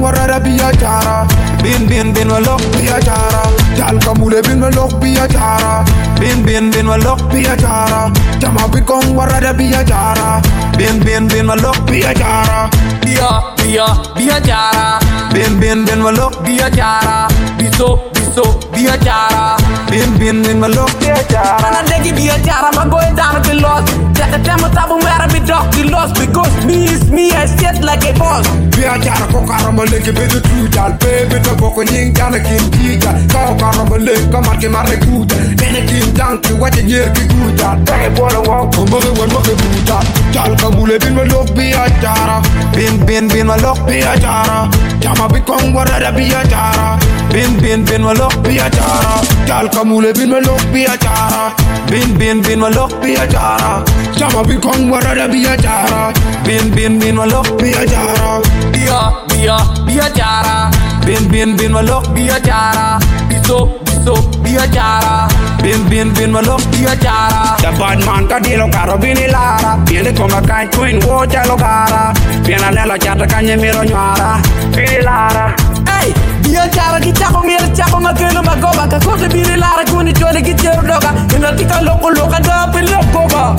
warada biachara. Bin walok biachara. Jal kamule bin walok biachara. Bin walok biachara. Jama bin kong warada biachara. Bin walok biachara. Biachara. Bin walok biachara. Biso biachara. Bin walok biachara. Mana degi biachara, ma go down the loss. Take a time tabu mera be dog the loss because me is me, I sit like a boss. Biachara ko karama leke be the true jal baby to boko ning jana kin tija. Ko karama leke kamar ke mare kuta. Dene kin dang ki waje nyer ki kuta. Take bola walk ko mare wan mare kuta. Jal kamule bin walok biachara. Bin walok biachara. Jama bi kong warada biachara. Bin walok biachara. Jal kamule bin walok biachara. Bin walok biachara. Jama bi kong warada biachara. Bin walok biachara. Biachara. Bin walok Biachara. Biso biachara. Bin walok Biachara. The bad man ka dilo karo binilara. Viene con la kind queen wo chalo cara. Viene nella chata kanye miro nyara. Binilara. Hey, biachara ki chako mira chako makelo magoba ka kote binilara kuni jole ki chero doga. Ina tika loko da pelokoba.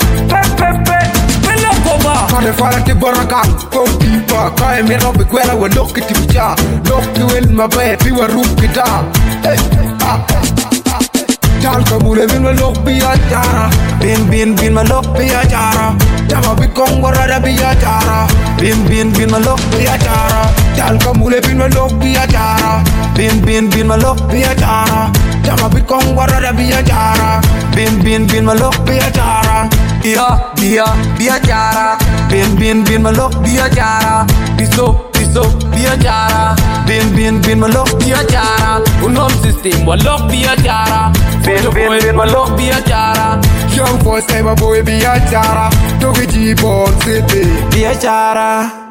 Kade fala ti boraka ko pipa kay mi robe kwela wa lokki ti bicha lokki wel ma be ti wa rukita Jal kamule bin ma lokki achara bin ma lokki achara Jama bi kong warada bi achara bin ma lokki achara Jal kamule bin ma lokki achara bin ma lokki achara Jama bi kong warada bi achara bin ma lokki achara Biachara. Bin malok Biachara. Biso biachara. Bin malok Biachara. Unom system walok biachara. Bin malok biachara. Young boy say my boy biachara. Togi G-Ball City biachara.